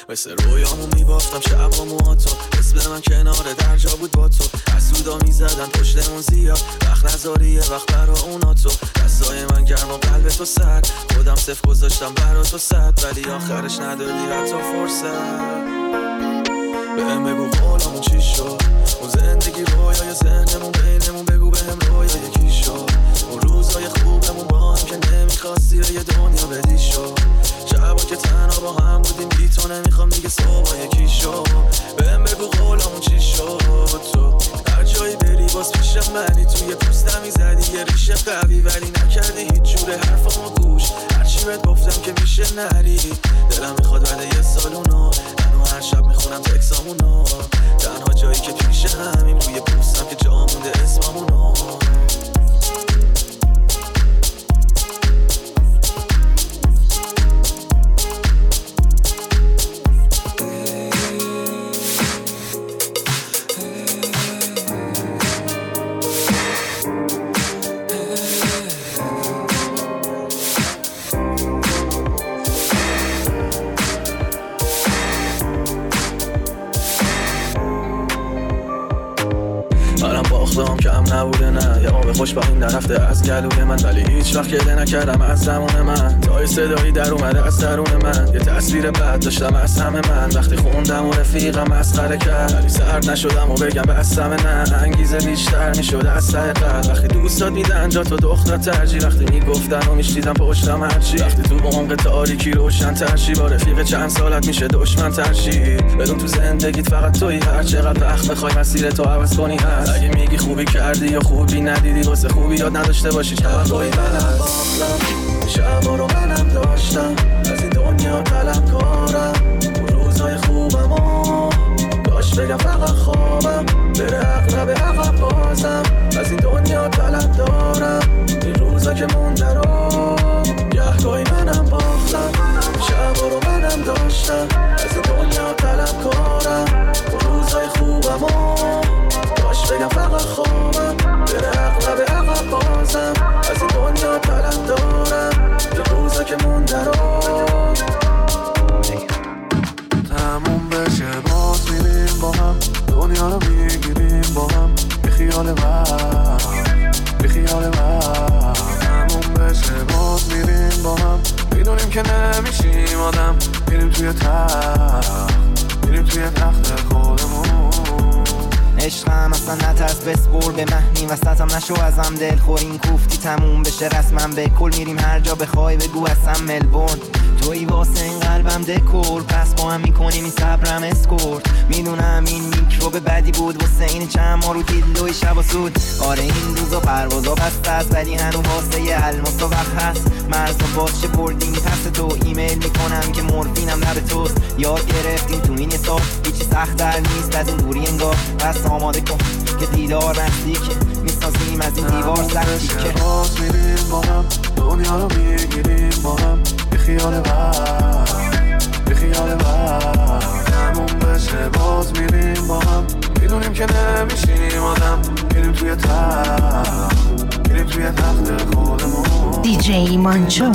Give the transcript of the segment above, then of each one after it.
مثل رویامو میبافتم شب و موهاتو، اسم من کنار درجا بود با تو، حسودا میزدن پشتمون زیاد، وقت نذاری یه وقت برا اونا تو، دستای من گرم و قلب تو سرد، خودم صفر گذاشتم برا تو صد، ولی آخرش ندادی حتی فرصت. بهم بگو قولمون چی شد، اون زندگی رویای ذهنمون بینمون، بگو بهم رویای کی شد، اون روزای خوبمون با هم که نمیخواستی یه دنیا بدی شد، شبا که تنها با هم بودیم بی تو نمیخوام دیگه صبح یکی شد. بهم بگو قولمون چی شد، تو هر جایی بری باز پیشم منی، توی پوستم میزدی یه ریشه قوی، ولی نکردی هیچ جوره حرفامو گوش، هرچی بهت گفتم که میشه نری، دلم میخواد بعد یه سالونو منو هر شب میخونم تکسامونو، تنها جایی که پیش همیم روی پوستم که جا مونده اسممونو. کم نبوده نه، یه آب خوش با این درفته از گلوی من، ولی هیچ وقت گله نکردم از زمان من، تا صدایی در اومده از درون من، یه تصویر بد داشتم از همه من، وقتی خوندم و رفیقم مسخره کرد، ولی سرد نشدم و بگم بستم نه، انگیزه بیشتر میشد از ته قلب، وقتی دوستات میدن جا تو دختر ترجیح، وقتی میگفتن و میشنیدم پشتم هرچی، وقتی تو عمق تاریکی روشن ترشی، با رفیق چند سالت میشه دشمن ترشی، بدون تو زندگیت فقط تویی، هر چقدر وقت بخوای مسیر تو عوض کنی هست، اگه میگی خوبی کردی یا خوبی ندیدی، واسه خوبی یاد نداشته باشی توقعی منم باختم، شبا رو منم داشتم، از این دنیا طلبکارم، اون روزای خوبمو داشت بگم فقط خوابم، بره عقرب عقب بازم، از این دنیا طلب دارم، این روزا که مونده رو گهگاهی منم باختم، شبا رو منم داشتم، از این دنیا طلبکارم، اون روزای خوبمو داشت بگم فقط خوابم، بره عقرب عقب بازم، از این دنیا طلب دارم، یه روزا که مونده رو تموم بشه باز میریم با هم، دنیا رو میگیریم با هم، بی خیال من بی خیال من، تموم بشه باز میریم با هم، میدونیم که نمیشیم آدم، میریم توی تخت خودمون، عشقم اصلا نترس بسپر به مهنی وسطم نشو ازم دلخور، این کوفتی تموم بشه رسمم به کل، میریم هر جا بخوای بگو اصلا ملبورن، توی واسه این قلبم دکور، پس با هم میکنیم این صبرم اسکورت، میدونم این میکروب بدی بود واسه این چند ما رو دیلوی شب و سود، آره این روزا پروازا بسته است، ولی هنو واسه یه الماس وقت هست، مرزا باز چه بردیم پس تو، ایمیل میکنم که مورفینم لب توست، یاد گرفتیم تو این حساب هیچی سخت‌تر نیست از این دوری انگار، پس آماده کن که دیدار نزدیکه، میسازیم از این دیوار سختی که باز میریم با هم، دنیا رو میگیریم با هم، بی خیال من تموم بشه باز میریم با هم، میدونیم که نمیشیم آدم، میریم توی تخت خودمون. دیجی مانچو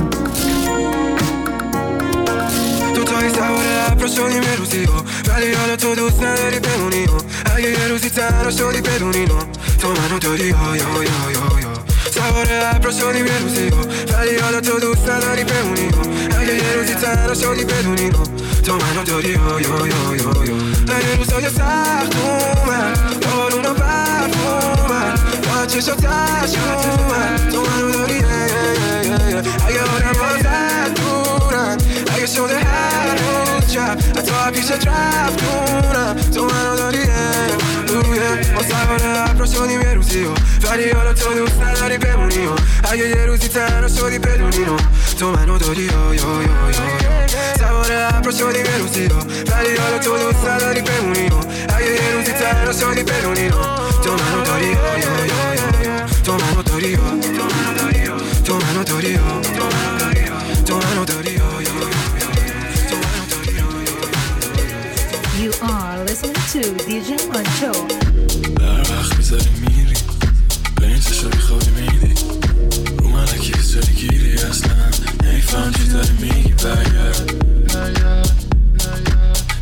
تو تایی سوار ابرا شدیم یه روزی ولی حالا تو دوست نداری بمونی، اگه یه روزی تنها شدی بدونی تو منو داری سوار ابرا شدیم یه روزی ولی حالا تو دوست نداری بمونی، اگه یه روزی تنها شدی بدونی تو منو داری اگه روزای سخت اومد بارونا برف اومد با چشاتش اومد تو منو داری اگه آدم بازد دورن، اگه شده هر روز شب حتی پیشت رفتونم تو منو داری ما سوار ابرا شدیم یه روزی ولی حالا تو دوست نداری بمونی، اگه یه روزی تنها شدی بدونی تو منو داری سوار ابرا شدیم یه روزی ولی حالا تو دوست نداری بمونی، اگه یه روزی تنها شدی بدونی تو منو داری تو منو داری تو منو داری تو منو داری You are listening to DJ Mancho. در وقت میذاری میری به این چشا بیخوابی میدی رو من اکی سری گیری اصلا نیفهم چی داری میگی برگرد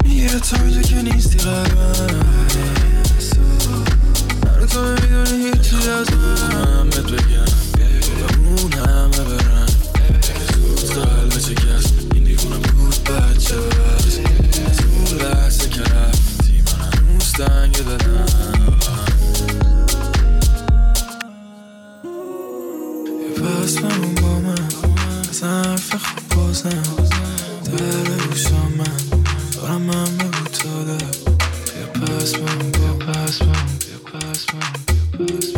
حرف خوب بازم در گوشم من دارم من بگو تا ده بیا پس من بیا پس من بیا پس من بیا پس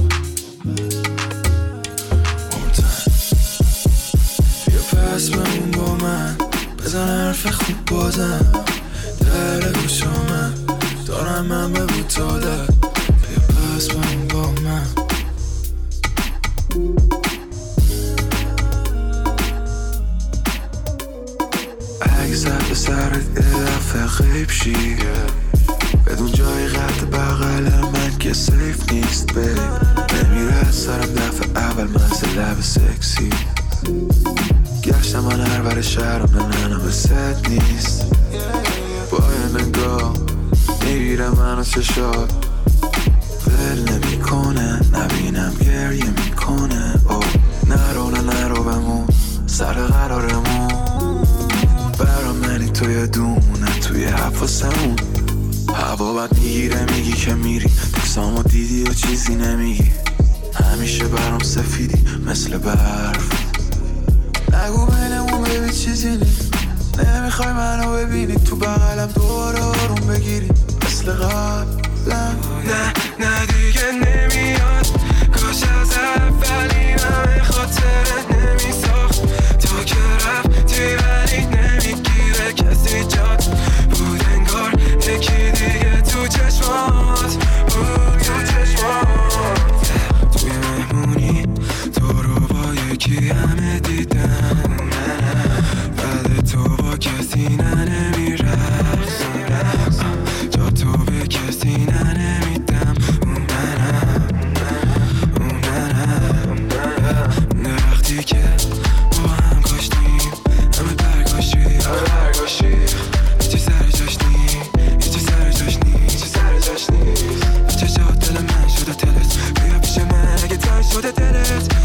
من بیا پس من با من بزن حرف خوب بازم در گوشم من دارم من بگو تا ده بیا پس من با من اگه زد به سرت یه دفعه غیب شی بدون جای قد بغل من که سیف نیست بی نمیره از سرم دفعه اول منزل لب سکسی گشتم من هر بر شهرم نه به ست نیست با یه نگاه میگیره منو چشات ول نمی کنه نبینم گریه میکنه نرو بمون سر قرارمون برا منی توی دونه توی حفاظمون هوا بد میگیره میگی که میری تکسامو دیدی و چیزی نمیگی همیشه برام سفیدی مثل برف نگو بینمون ببین چیزی نیست نمیخوای منو ببینی تو بغلم دوباره آروم بگیری مثل قبلم نه دیگه نمیاد کاش از اولین همه خاطرت نمیساخت تا که رفتی ولی نمیگیره کسی جات بود انگار یکی دیگه تو چشمات بود تو چشمات توی مهمونی تو رو با یکی همه دیدن بعد تو با کسی نمیرخت جا تو به کسی نمیدم اون درختی که با هم کاشتیم همه برگاشی هیچی سر جاش نیست هیچی جا دل من شده دلت بیا پیش من اگه تای شده دلت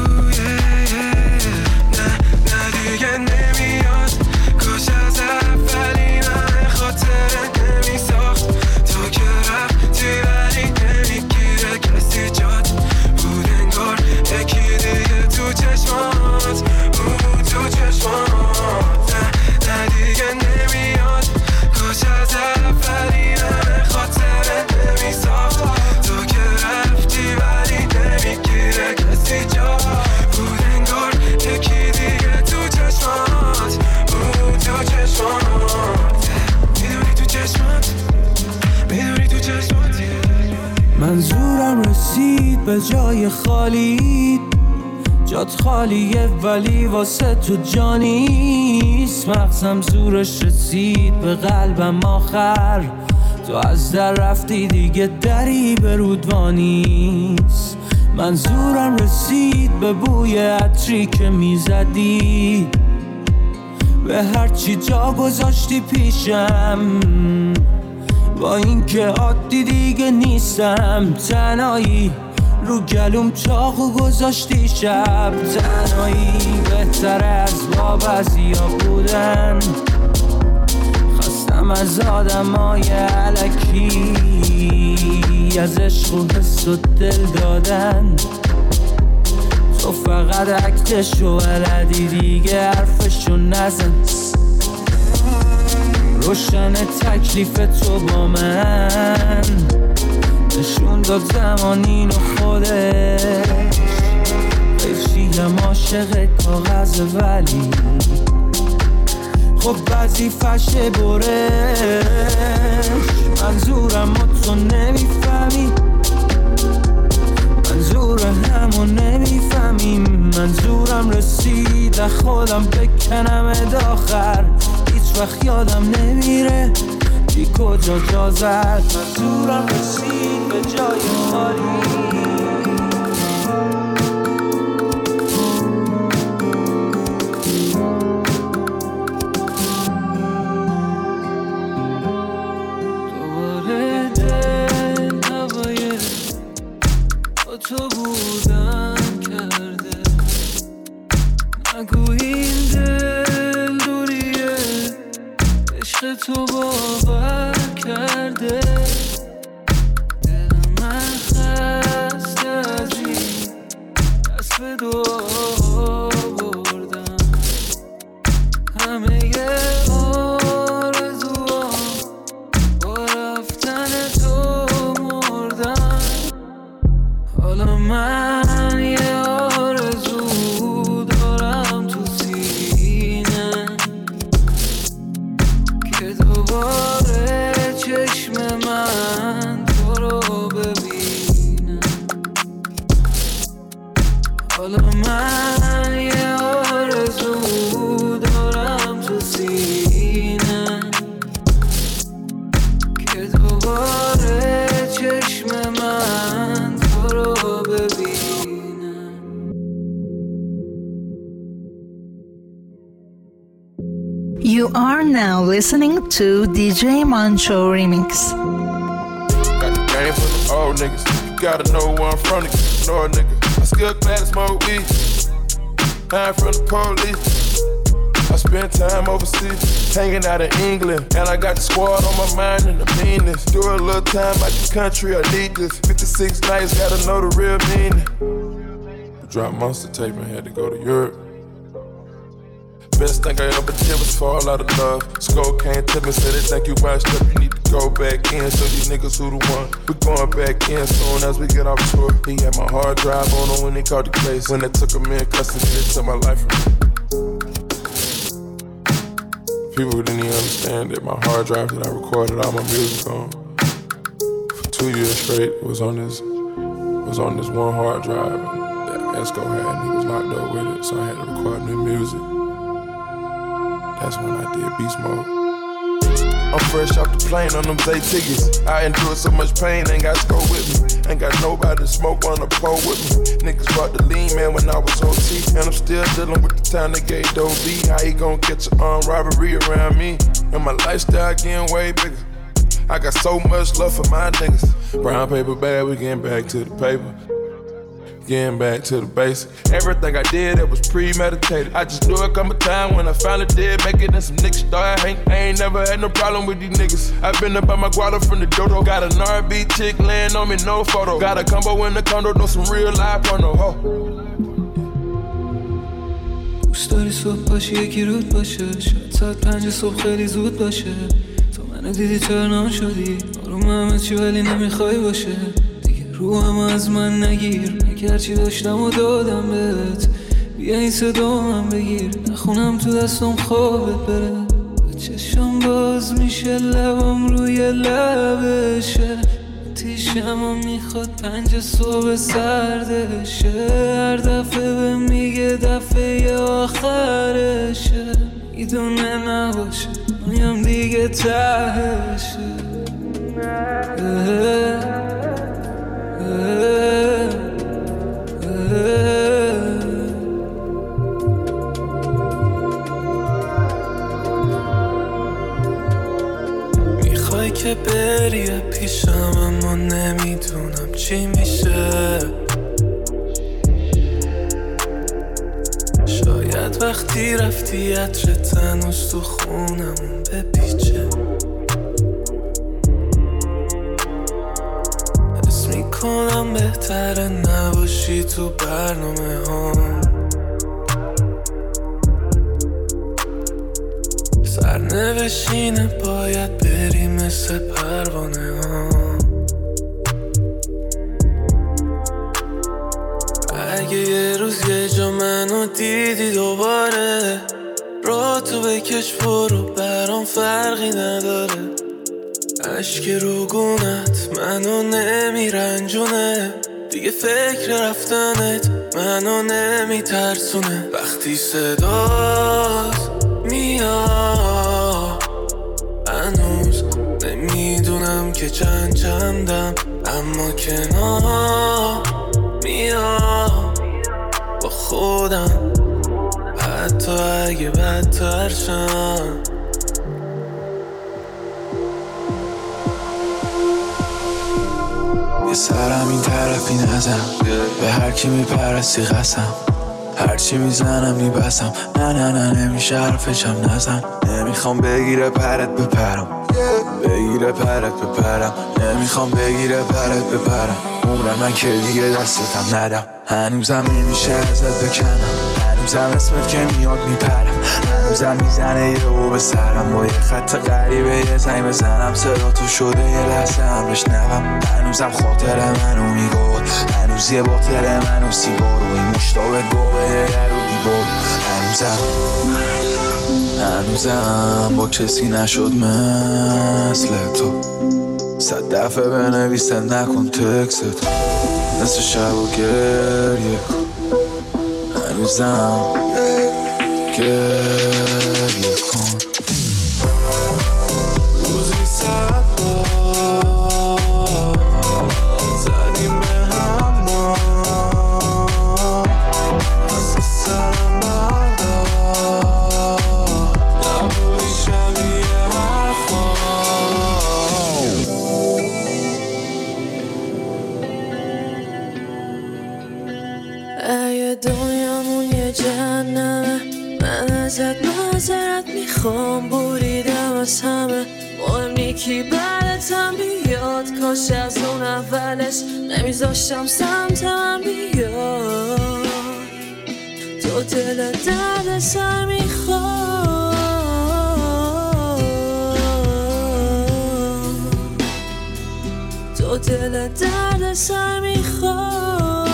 نه دیگه نمیاد کاش از اولین همه خاطرت نمیساخت تا که رفتی ولی نمیگیره کسی جات بود انگار یکی دیگه تو چشمات بود تو چشمات نه دیگه نمیاد کاش از اولین همه خاطرت نمیساخت تا که رفتی ولی نمیگیره کسی جات بود انگار یکی دیگه تو چشمات بود تو چشمات میدونی تو چشمات منظورم رسید به جای خالی جات خالیه ولی واسه تو جانیست مغزم زورش رسید به قلبم آخر تو از در رفتی دیگه دری به رودوانیست منظورم رسید به بوی عطری که میزدی به هرچی جا گذاشتی پیشم با این که عادی دیگه نیستم تنهایی رو گلوم چاقو گذاشتی شب تنهایی بهتره از با بعضیا بودن خواستم از آدمای الکی از عشق و حس و دل دادن تو فقط عکتشو بلدی دیگه حرفشو نزن روشن تکلیف تو با من نشون داد زمانین و خودش خیشیم عاشق کاغذ ولی خب وظیفشه برش منظورم تو نمیفهمی منظور همو نمیفهمیم منظورم رسید خودم بکنم داخر هیچ وقت یادم نمیره کی کجا جا زد منظورم رسید به جای خالی دوباره دل هوای با تو بودن کرده نگو این دل دوریه عشق تو باور کرده دل من خسته همه آرزوام با رفتن تو مردن. حالا من یه آرزو دارم تو سینه که دوباره چشم من تو رو ببینه. حالا من یه آرزو دارم تو سینه که دوباره چشم من تو رو ببینه. You are now listening to DJ Mancho Remix. Got the game for the old niggas. You gotta know where I'm from, nigga. Know a nigga. I still glad to smoke weed. I ain't from the police. I spent time overseas, hanging out in England. And I got the squad on my mind and the meanness. Do a little time out the country, I need this. 56 nights, gotta know the real meaning. Drop monster tape and had to go to Europe. Best thing I ever did was fall out of love. Skull came to me, said they think you washed up, you need to go back in. So these niggas who the one, we going back in soon as we get off tour. He had my hard drive on him when he caught the case. When they took him in custody, they took my life from me. People didn't even understand that my hard drive that I recorded all my music on for 2 years straight was on this one hard drive that Esco had, and he was locked up with it, so I had to record new music. That's when I did Beast Mode. I'm fresh off the plane on them day tickets. I endured so much pain, ain't got to go with me. Ain't got nobody to smoke on the pole with me. Niggas brought the lean man when I was OT. And I'm still dealing with the time they gave Doe B. How he gon' catch an armed robbery around me? And my lifestyle getting way bigger. I got so much love for my niggas. Brown paper bag, we getting back to the paper. Getting back to the basic. Everything I did, it was premeditated. I just knew it come a time when I finally did make it and some niggas started hating. I ain't never had no problem with these niggas. I've been up by my guala from the dodo. Got an R&B chick laying on me, no photo. Got a combo in the condo, know some real life porno. Ho. دوست داری صبح باشی یکی رود باشه، شاید ساعت 5 صبح خیلی زود باشه. تو منو دیدی ترنام شدی، آروم همه چی ولی نمیخوای باشه. رو هم از من نگیر، نکر چی داشتم و دادم بهت. بیا این صدا من بگیر، نخونم تو دستم خوابت بره. چشم باز میشه لبم روی لبشه، تیشم و میخواد 5 صبح سردشه. هر دفعه به میگه دفعه آخرشه، میدونه نباشه مایم دیگه تهشه. میخوای که بری پیشم اما نمیدونم چی میشه. شاید وقتی رفتی عطرت هنوز تو خونمون بپیچه. حس میکنم بهتره نباشی تو برنامه هم. سرنوشینه باید بری مثل پروانه ها. اگه یه روز یه جا منو دیدی دوباره، را تو بکش برو برام فرقی نداره. اشک رو گونت منو نمیرنجونه، دیگه فکر رفتنت منو نمیترسونه. وقتی صدات میاد هنوز نمیدونم که چندم، اما کنار میام با خودم حتی اگه بدتر شم. یه سرم این طرفی نزن، به هر کی میپرستی قسم، هرچی میزنم میبسم. نه نمیشه حرفشم نزن. نمیخوام بگیره پرت بپرم، بگیره پرت بپرم. نمیخوام بگیره پرت بپرم. عمر من که دیگه دستتم ندم. هنوزم نمیشه ازت بکنم، هنوزم اسمت که میاد میپرم، هنوزم میزنه یه او به سرم، با یه خط غریبه یه زنگ بزنم صدا تو شده یه لحظه هم بشنوم. هنوزم خاطر منو میگفت، هنوز یه باطل منو سیگار و این مشتاق گوه در و دیوار. هنوزم با کسی نشد مثل تو، 100 دفعه بنویسم نکن تکست، نصف شب و گریه کن. هنوزم گریه کن. روزی 100 بار زدیم به هم ما، از سرم بردار نبودی شبیه حرفا. اگه دنیامون یه جهنمه، من ازت معذرت میخوام، بریدم از همه. مهم نی کی بعدتم بیاد، کاش از اون اولش نمیذاشتم سمت من بیاد. تو دل درد سر میخوام، تو دل درد سر میخوام.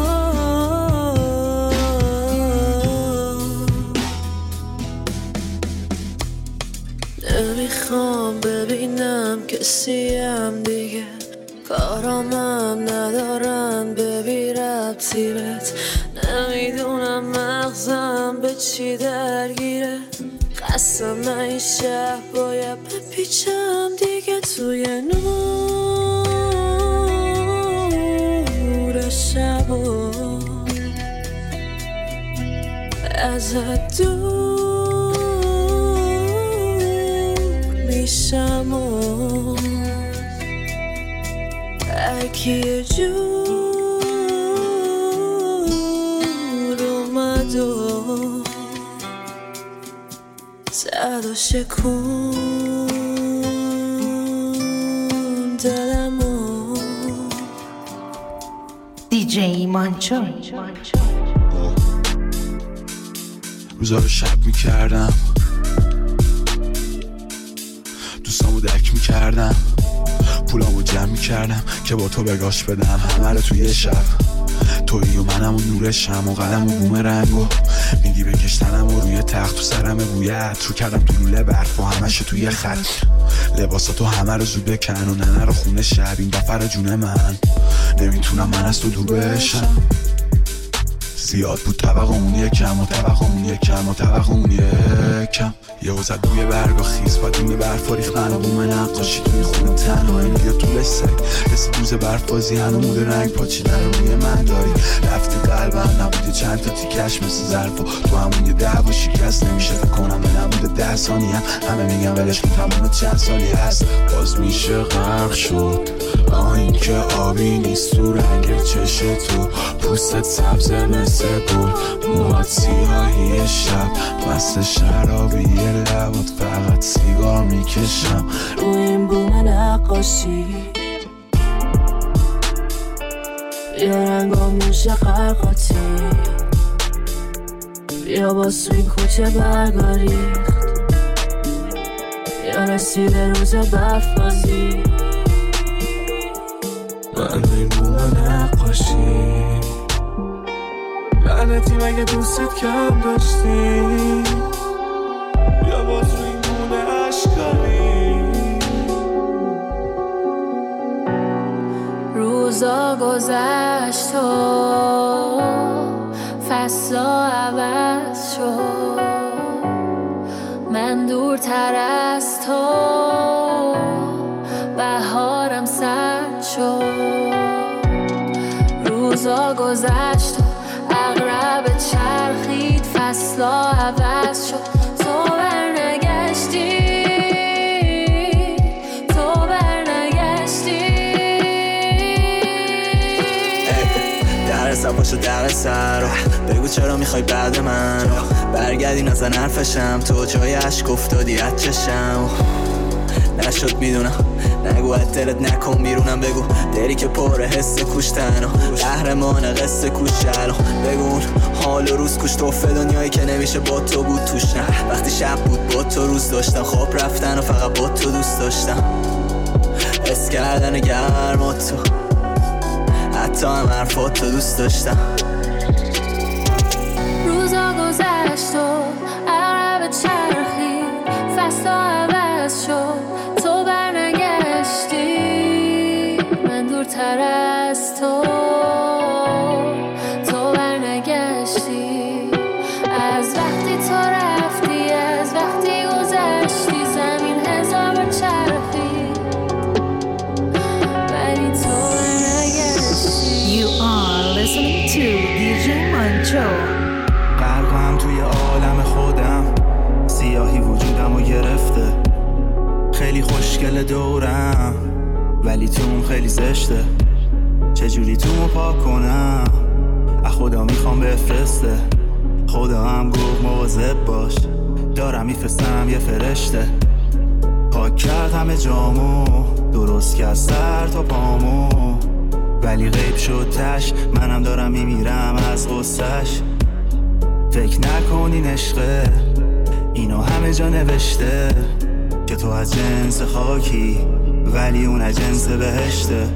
نمیخوام ببینم کسیم دیگه، کارامم ندارن ببی ربطی بهت. نمیدونم مغزم به چی درگیره، قسم من این شب باید بپیچم دیگه توی نور شبا، ازت دور میشم و اگه یه جور اومد و زد و شکون دلمو. دیجی مانچو. روزا رو شب میکردم، دوستامو دک میکردم، پولامو جمع میکردم که با تو بگاش بدم همه رو توی شب. تویی و منم و نور شم و قلم و بومرنگ و میگی بکشتنم و روی تخت تو سرم بویت رو کردم تو لوله برف و همش توی خط. لباساتو همه رو زود بکن و ننه رو خونه شب، این دفعه جون من نمیتونم من از تو دور بشم. زیاد بود طبقمون یکم و طبقمون یکم و طبقمون یکم. یه وزد بوی برگا خیز و دونه برفا ریختن و بوم نقاشی تو میخونه تنها این دیگه طولش سگ. رسی دوز برفازی هنو مود رنگ پاچیدن رو روی من داری. رفتی قلبم نبودی چند تا تیکش مثل ظرفا، تو همون یه دعوا شکست نمیشه فکر کنم به نبود 10 ثانیه هم. همه میگن ولش کن تموم چند سالی هست باز میشه غرق شد. این که آبی نیست تو رنگ چش تو، پوستت سبز مثل گل، موهات سیاهی شب مست شرابی لبات فقط سیگار میکشم روی این بوم نقاشی. یا رنگا میشه قرقاتی، یا با سوی کوچه برگاریخت، یا رسیده روز برفازی. من این بوم نقاشی لعنتی مگه دوستت کم داشتی، یا باز روی این بوم اشکالی. روزا گذشت و فصلا عوض شد، من دورتر از تو بهارم سرد شد. روزا گذشت و عقرب چرخید، فصلا عوض شد، تو برنگشتی، تو برنگشتی. در سباشو در سر بگو چرا میخوای بعد من برگردی نزن حرفشم، تو جای عشق افتادی از چشم. نشد میدونم. نگو از دلت نکن بیرونم، بگو دری که پر حس کوشتن و قهرمان قصه کوشن. بگو اون حال و روز کوش توفه دنیایی که نمیشه با تو بود توش. نه وقتی شب بود با تو روز داشتم، خواب رفتن و فقط با تو دوست داشتم. حس کردن گرم و تو حتی هم حرفات تو دوست داشتم. روزا گذشت و عقرب چرخید، فصلا عوض شد، تو برنگشتی، من دورتر از تو برنگشتی. از وقتی تو رفتی، از وقتی گذشتی، زمین هزار بار چرخید ولی تو برنگشتی. You are listening to DJ Mancho. غرقم توی عالم خودم، سیاهی وجودمو گرفته. خیلی خوشگل دورم ولی توم خیلی زشته. چجوری تومو پاک کنم؟ خدا میخوام بفرسته. خدا هم گفت مواظب باش، دارم میفرستم یه فرشته. پاک کرد همه جامو، درست کرد سر تا پامو، ولی غیب شد تش. منم دارم میمیرم از غصه‌ش. فکر نکنین عشقه اینو همه جا نوشته که تو از جنس خاکی ولی اون از جنس بهشته.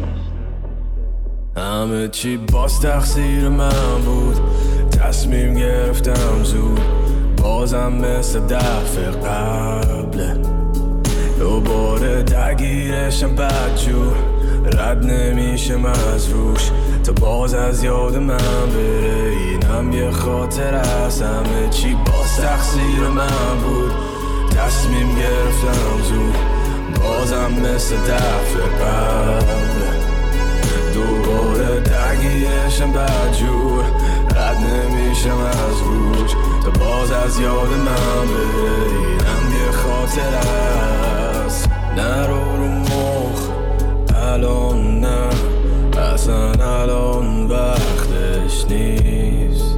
همه چی باز تقصیر من بود، تصمیم گرفتم زود، بازم مثل دفعه قبله. دوباره درگیرشم بدجور، رد نمیشم از روش تا باز از یاد من بره. اینم یه خاطر از همه چی باز تقصیر من بود، تصمیم گرفتم زود، بازم مثل دفعه قبله. دوباره درگیرشم بدجور، رد نمیشم از روش تا باز از یاد من بره. اینم یه خاطر است، نرو رو مخ الان، نه اصلا الان وقتش نیست.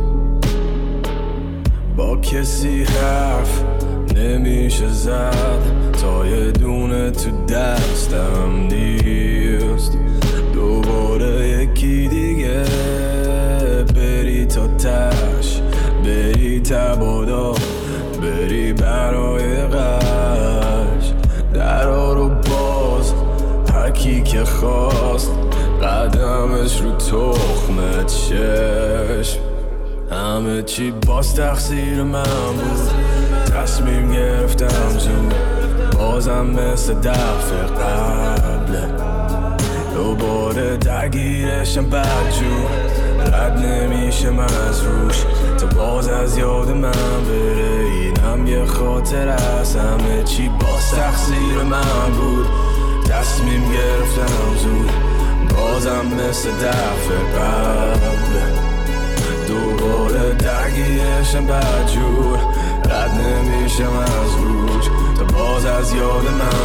با کسی حرف نمیشه زد تا یه دونه تو دستم نیست. دوباره یکی دیگه بری تا تش، بری تبادا، بری برای قش. درا رو باز هرکی که خواست، قدمش رو تخمت چشم. همه چی باز تقصیر من بود، تصمیم گرفتم زود، بازم مثل دفعه قبله. دوباره درگیرشم بدجور، رد نمیشم از روش تا باز از یاد من بره. اینم یه خاطر از همه چی باز تقصیر من بود، تصمیم گرفتم زود، بازم مثل دفعه قبله. دوباره درگیرشم بدجور، رد نمیشم از روش تا باز از یاد من